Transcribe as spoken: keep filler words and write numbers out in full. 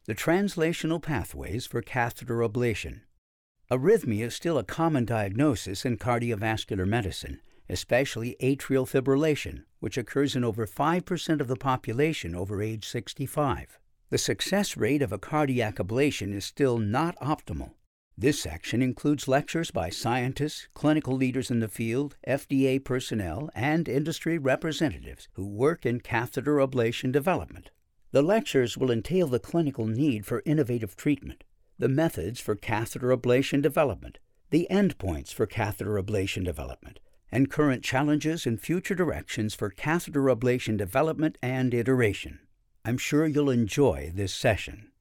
The translational pathways for catheter ablation. Arrhythmia is still a common diagnosis in cardiovascular medicine, especially atrial fibrillation, which occurs in over five percent of the population over age sixty-five. The success rate of a cardiac ablation is still not optimal. This section includes lectures by scientists, clinical leaders in the field, F D A personnel, and industry representatives who work in catheter ablation development. The lectures will entail the clinical need for innovative treatment, the methods for catheter ablation development, the endpoints for catheter ablation development, and current challenges and future directions for catheter ablation development and iteration. I'm sure you'll enjoy this session.